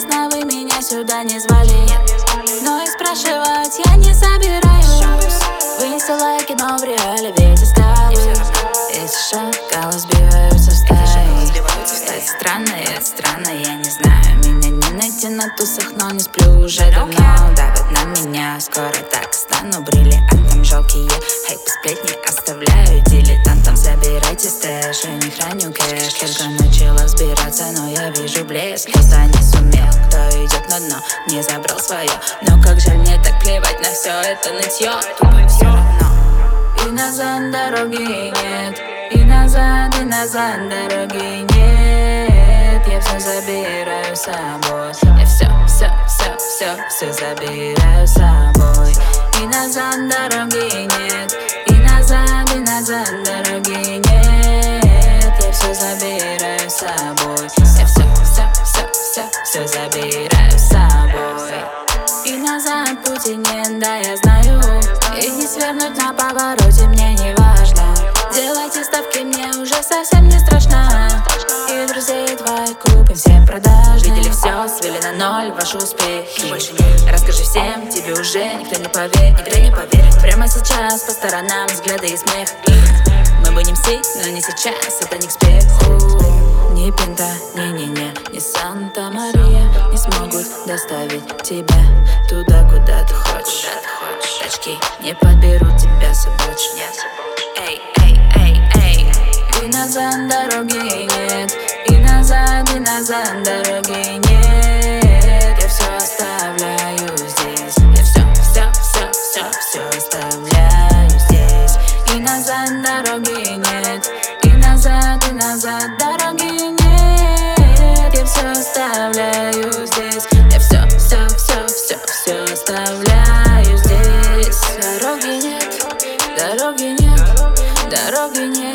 честно, вы меня сюда не звали, но и спрашивать я не собираюсь. Вы инста лайки, но в реале видите скалы. Эти шакалы сбиваются в стаи. Это странно, я не знаю. Меня не найти на тусах, но не сплю уже давно. Давят на меня, скоро так стану бриллиантом. Жалкие хайп сплетни оставляю дилетантам. Забирайте стэш, я не храню кэш. Только начала взбираться, но я вижу блеск. Кто-то не сумел, кто идет на дно, не забрал свое. Но как же мне так плевать на все это нытье. Тупо все равно. И назад дороги нет, и назад дороги нет. Я все забираю с собой. Я все забираю с собой. И назад дороги нет, и назад дороги нет. Я все забираю с собой. Я все забираю с собой. И назад пути нет, да я знаю. И не свернуть на повороте мне не важно. Делайте ставки, мне уже совсем не страшно. И друзей твоих купим все продажи. Видели все, свели на ноль ваши успехи. Больше нет, расскажи всем, тебе уже никто не поверит. Прямо сейчас по сторонам взгляды и смех. Мы будем сидеть, но не сейчас, это не к спеху. Ни Пинта, не Санта-Мария не смогут доставить тебя туда, куда ты хочешь. Тачки не подберут тебя собачьи. И назад дороги нет, и назад дороги нет. Я все оставляю здесь. Я все оставляю здесь. И назад дороги нет, и назад дороги нет. Я все оставляю здесь. Я все оставляю здесь. Дороги нет, дороги нет.